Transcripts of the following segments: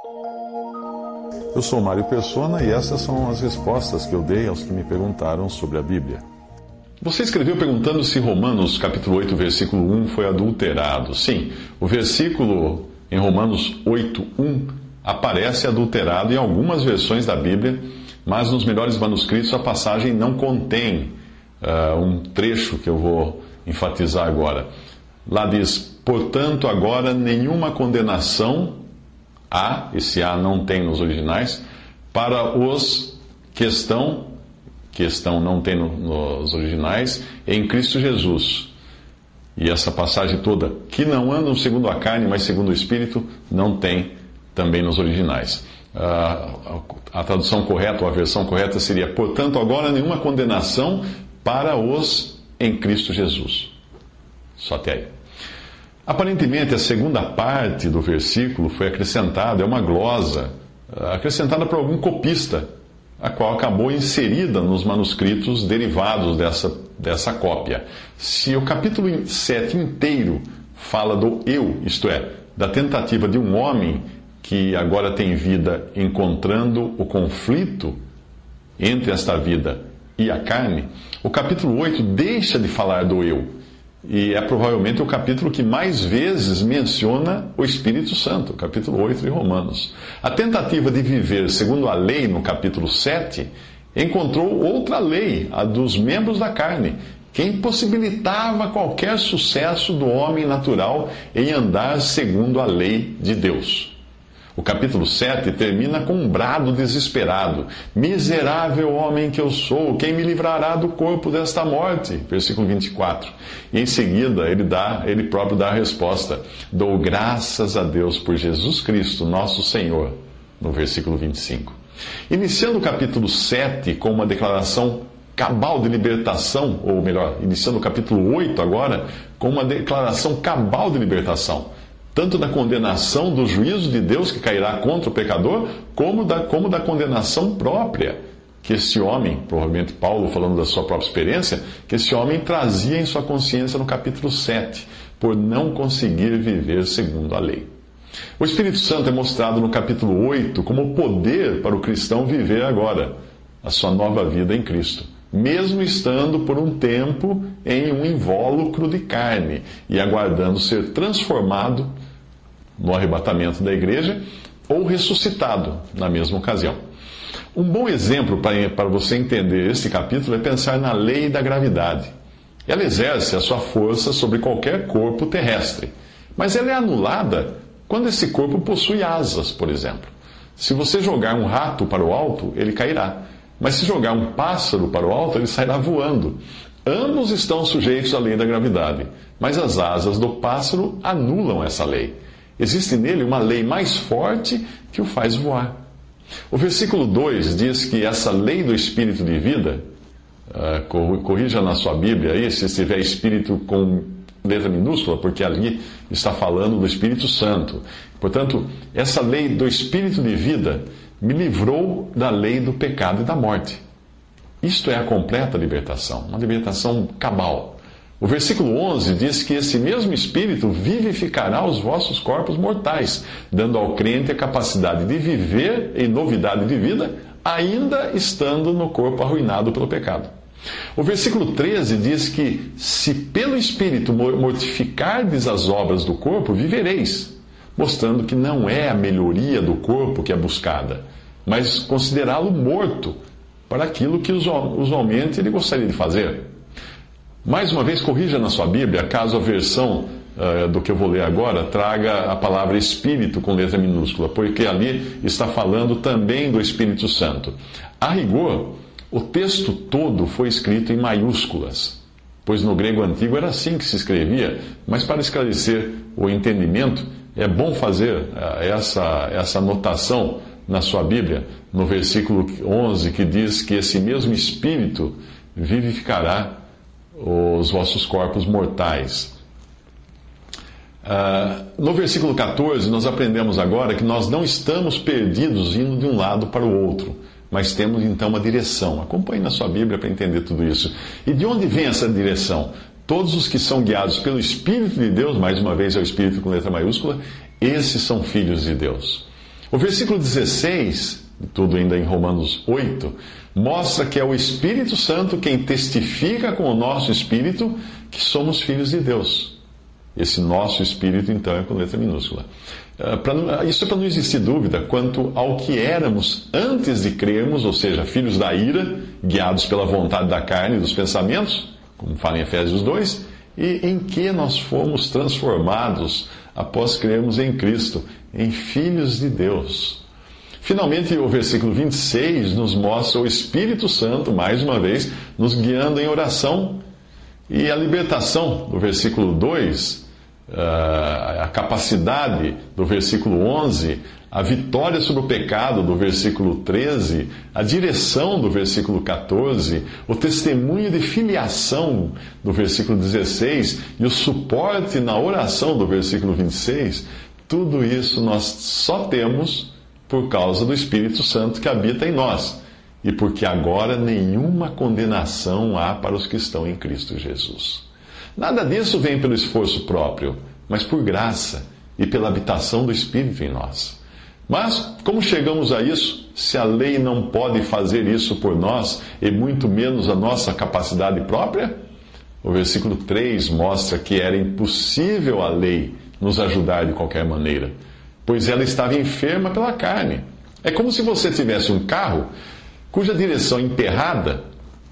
Eu sou Mário Persona e essas são as respostas que eu dei aos que me perguntaram sobre a Bíblia. Você escreveu perguntando se Romanos capítulo 8, versículo 1 foi adulterado. Sim, o versículo em Romanos 8, 1 aparece adulterado em algumas versões da Bíblia, mas nos melhores manuscritos a passagem não contém um trecho que eu vou enfatizar agora. Lá diz: portanto, agora nenhuma condenação há, esse há não tem nos originais, para os que estão não tem nos originais, em Cristo Jesus. E essa passagem toda, que não andam segundo a carne, mas segundo o Espírito, não tem também nos originais. A tradução correta, ou a versão correta seria: portanto, agora nenhuma condenação para os em Cristo Jesus. Só até aí. Aparentemente, a segunda parte do versículo foi acrescentada, é uma glosa, acrescentada por algum copista, a qual acabou inserida nos manuscritos derivados dessa cópia. Se o capítulo 7 inteiro fala do eu, isto é, da tentativa de um homem que agora tem vida encontrando o conflito entre esta vida e a carne, o capítulo 8 deixa de falar do eu. E é provavelmente o capítulo que mais vezes menciona o Espírito Santo, o capítulo 8 de Romanos. A tentativa de viver segundo a lei, no capítulo 7, encontrou outra lei, a dos membros da carne, que impossibilitava qualquer sucesso do homem natural em andar segundo a lei de Deus. O capítulo 7 termina com um brado desesperado: miserável homem que eu sou, quem me livrará do corpo desta morte? Versículo 24. E em seguida ele próprio dá a resposta: dou graças a Deus por Jesus Cristo, nosso Senhor, no versículo 25. Iniciando o capítulo 7 com uma declaração cabal de libertação, ou melhor, iniciando o capítulo 8 agora, com uma declaração cabal de libertação, tanto da condenação do juízo de Deus que cairá contra o pecador, como da condenação própria que esse homem, provavelmente Paulo falando da sua própria experiência, que esse homem trazia em sua consciência no capítulo 7, por não conseguir viver segundo a lei. O Espírito Santo é mostrado no capítulo 8 como poder para o cristão viver agora a sua nova vida em Cristo, mesmo estando por um tempo em um invólucro de carne e aguardando ser transformado no arrebatamento da igreja ou ressuscitado na mesma ocasião. Um bom exemplo para você entender esse capítulo é pensar na lei da gravidade. Ela exerce a sua força sobre qualquer corpo terrestre, mas ela é anulada quando esse corpo possui asas, por exemplo. Se você jogar um rato para o alto, ele cairá. Mas se jogar um pássaro para o alto, ele sairá voando. Ambos estão sujeitos à lei da gravidade, mas as asas do pássaro anulam essa lei. Existe nele uma lei mais forte que o faz voar. O versículo 2 diz que essa lei do Espírito de vida, corrija na sua Bíblia aí, se estiver Espírito com letra minúscula, porque ali está falando do Espírito Santo. Portanto, essa lei do Espírito de vida me livrou da lei do pecado e da morte. Isto é a completa libertação, uma libertação cabal. O versículo 11 diz que esse mesmo Espírito vivificará os vossos corpos mortais, dando ao crente a capacidade de viver em novidade de vida, ainda estando no corpo arruinado pelo pecado. O versículo 13 diz que, se pelo Espírito mortificardes as obras do corpo, vivereis, mostrando que não é a melhoria do corpo que é buscada, mas considerá-lo morto para aquilo que usualmente ele gostaria de fazer. Mais uma vez, corrija na sua Bíblia, caso a versão do que eu vou ler agora traga a palavra Espírito com letra minúscula, porque ali está falando também do Espírito Santo. A rigor, o texto todo foi escrito em maiúsculas, pois no grego antigo era assim que se escrevia, mas para esclarecer o entendimento, é bom fazer essa anotação na sua Bíblia, no versículo 11, que diz que esse mesmo Espírito vivificará os vossos corpos mortais. No versículo 14, nós aprendemos agora que nós não estamos perdidos indo de um lado para o outro, mas temos então uma direção. Acompanhe na sua Bíblia para entender tudo isso. E de onde vem essa direção? Todos os que são guiados pelo Espírito de Deus, mais uma vez é o Espírito com letra maiúscula, esses são filhos de Deus. O versículo 16, tudo ainda em Romanos 8, mostra que é o Espírito Santo quem testifica com o nosso espírito que somos filhos de Deus. Esse nosso espírito, então, é com letra minúscula. Isso é para não existir dúvida quanto ao que éramos antes de crermos, ou seja, filhos da ira, guiados pela vontade da carne e dos pensamentos, como fala em Efésios 2, e em que nós fomos transformados após crermos em Cristo, em filhos de Deus. Finalmente, o versículo 26 nos mostra o Espírito Santo, mais uma vez, nos guiando em oração. E a libertação, do versículo 2, a capacidade, do versículo 11, a vitória sobre o pecado, do versículo 13, a direção, do versículo 14, o testemunho de filiação, do versículo 16, e o suporte na oração, do versículo 26, tudo isso nós só temos por causa do Espírito Santo que habita em nós, e porque agora nenhuma condenação há para os que estão em Cristo Jesus. Nada disso vem pelo esforço próprio, mas por graça e pela habitação do Espírito em nós. Mas, como chegamos a isso, se a lei não pode fazer isso por nós, e muito menos a nossa capacidade própria? O versículo 3 mostra que era impossível a lei nos ajudar de qualquer maneira, pois ela estava enferma pela carne. É como se você tivesse um carro cuja direção emperrada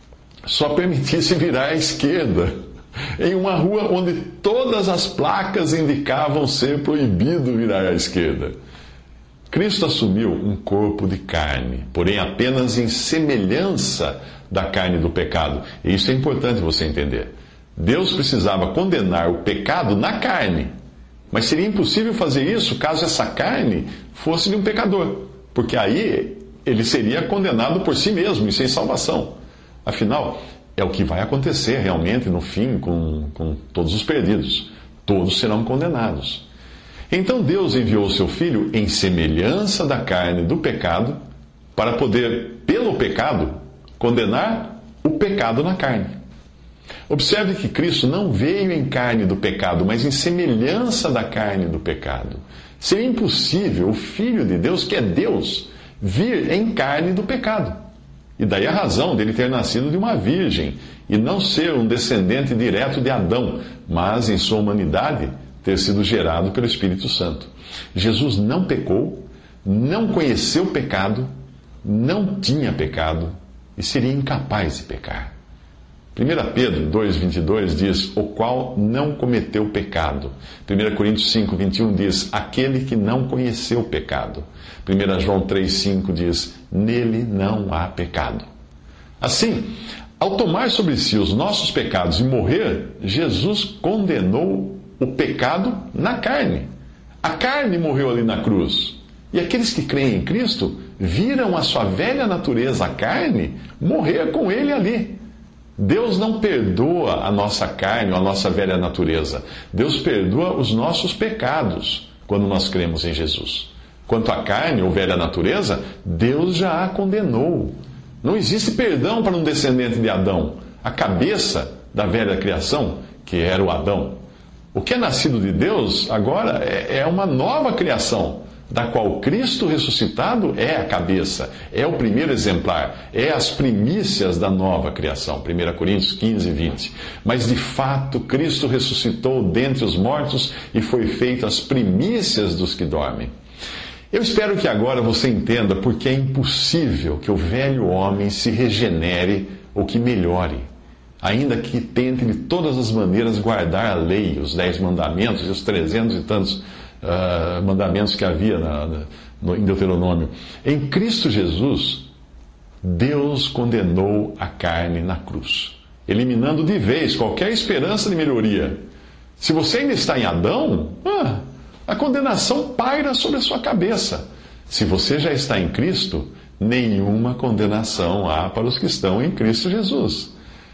só permitisse virar à esquerda, em uma rua onde todas as placas indicavam ser proibido virar à esquerda. Cristo assumiu um corpo de carne, porém apenas em semelhança da carne do pecado. E isso é importante você entender. Deus precisava condenar o pecado na carne, mas seria impossível fazer isso caso essa carne fosse de um pecador, porque aí ele seria condenado por si mesmo e sem salvação. Afinal, é o que vai acontecer realmente no fim com todos os perdidos. Todos serão condenados. Então Deus enviou o seu Filho em semelhança da carne do pecado, para poder, pelo pecado, condenar o pecado na carne. Observe que Cristo não veio em carne do pecado, mas em semelhança da carne do pecado. Seria impossível o Filho de Deus, que é Deus, vir em carne do pecado. E daí a razão dele ter nascido de uma virgem e não ser um descendente direto de Adão, mas em sua humanidade ter sido gerado pelo Espírito Santo. Jesus não pecou, não conheceu o pecado, não tinha pecado e seria incapaz de pecar. 1 Pedro 2,22 diz, o qual não cometeu pecado. 1 Coríntios 5,21 diz, aquele que não conheceu o pecado. 1 João 3,5 diz, nele não há pecado. Assim, ao tomar sobre si os nossos pecados e morrer, Jesus condenou o pecado na carne. A carne morreu ali na cruz. E aqueles que creem em Cristo viram a sua velha natureza, a carne, morrer com ele ali. Deus não perdoa a nossa carne ou a nossa velha natureza. Deus perdoa os nossos pecados quando nós cremos em Jesus. Quanto à carne ou velha natureza, Deus já a condenou. Não existe perdão para um descendente de Adão, a cabeça da velha criação, que era o Adão. O que é nascido de Deus agora é uma nova criação, da qual Cristo ressuscitado é a cabeça, é o primeiro exemplar, é as primícias da nova criação. 1 Coríntios 15:20. Mas de fato, Cristo ressuscitou dentre os mortos e foi feito as primícias dos que dormem. Eu espero que agora você entenda porque é impossível que o velho homem se regenere ou que melhore, ainda que tente de todas as maneiras guardar a lei, os 10 mandamentos e os 300 e tantos mandamentos que havia em Deuteronômio. Em Cristo Jesus, Deus condenou a carne na cruz, eliminando de vez qualquer esperança de melhoria. Se você ainda está em Adão, a condenação paira sobre a sua cabeça. Se você já está em Cristo, nenhuma condenação há para os que estão em Cristo Jesus.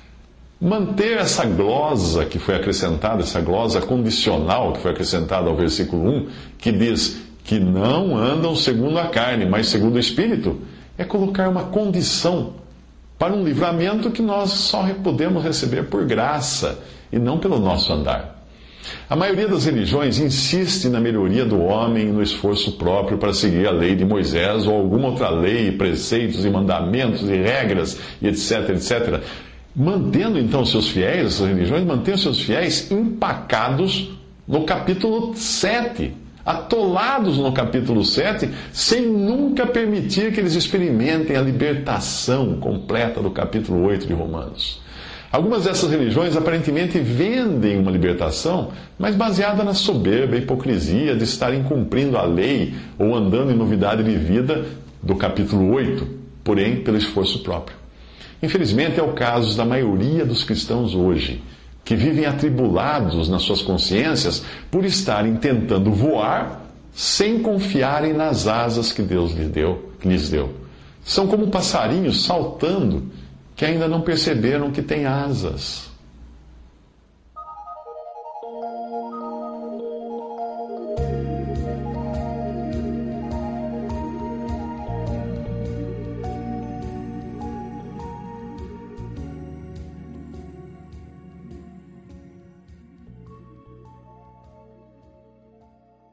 Manter essa glosa que foi acrescentada, essa glosa condicional que foi acrescentada ao versículo 1, que diz que não andam segundo a carne, mas segundo o Espírito, é colocar uma condição para um livramento que nós só podemos receber por graça e não pelo nosso andar. A maioria das religiões insiste na melhoria do homem e no esforço próprio para seguir a lei de Moisés ou alguma outra lei, preceitos e mandamentos e regras e etc, etc. Mantendo então seus fiéis, essas religiões, mantêm seus fiéis empacados no capítulo 7, atolados no capítulo 7, sem nunca permitir que eles experimentem a libertação completa do capítulo 8 de Romanos. Algumas dessas religiões aparentemente vendem uma libertação, mas baseada na soberba e hipocrisia de estarem cumprindo a lei ou andando em novidade de vida do capítulo 8, porém pelo esforço próprio. Infelizmente é o caso da maioria dos cristãos hoje, que vivem atribulados nas suas consciências por estarem tentando voar sem confiarem nas asas que Deus lhes deu. São como passarinhos saltando que ainda não perceberam que têm asas.